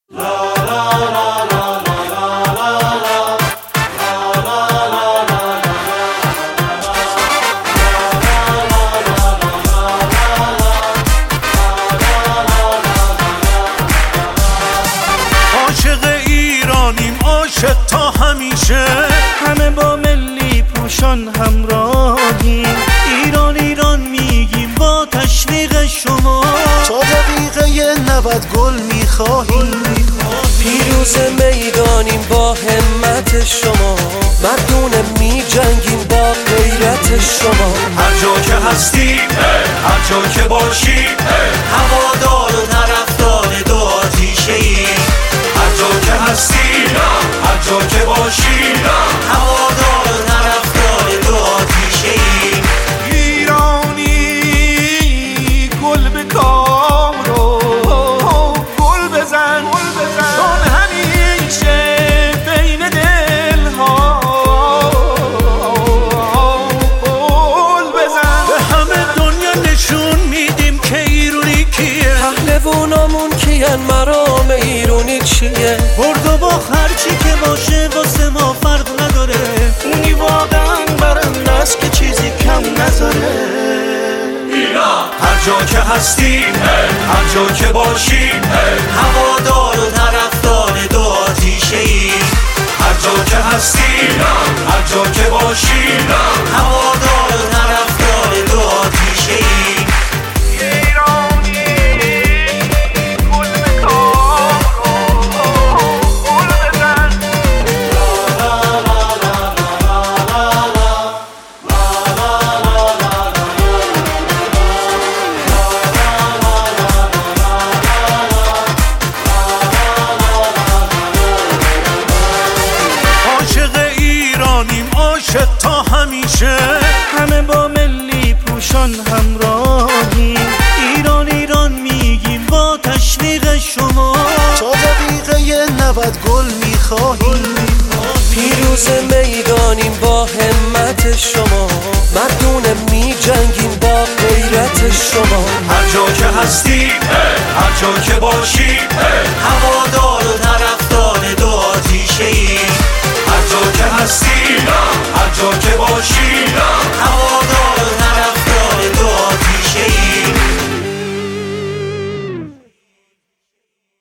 عاشق تا همیشه، همه با ملی پوشان همراهیم. ایران ایران میگیم با تشویق شما، تا دقیقه 90 گل میخواهیم. پیروز میدانیم با همت شما، مردونه میجنگیم با غیرت شما. هر جا که هستی، هر جا که باشی، هوادار و طرفدار دو آتیشه ای. هر جا که هستی، هر جا که باشی، هوادار و طرفدار دو آتیشه ای. ایرانی گل به کام رو گل بزن، چون همیشه بین دلها گل بزن. به همه دنیا نشون میدیم که ایرانی کیه، پهلوونامون کیه، مرام ایرانی چیه. برد و باخت هرچی که باشه واسه ما فرق نداره. اونی واقعا برنده است که چیزی کم نذاره. ایران هر جا که هستی، هر جا که باشی، هوادار و طرفدار دو آتیشه ای. هر جا که هستی، هر جا که باشی، هوادار و طرفدار دو آتیشه ای. عاشق تا همیشه، همه با ملی پوشان همراهیم. ایران ایران میگیم با تشویق شما، تا دقیقه 90 گل میخواهیم. پیروز میدانیم با همت شما، مردونه میجنگیم با غیرت شما. هر جا که هستی، هر جا که باشی، هوادار و طرفدار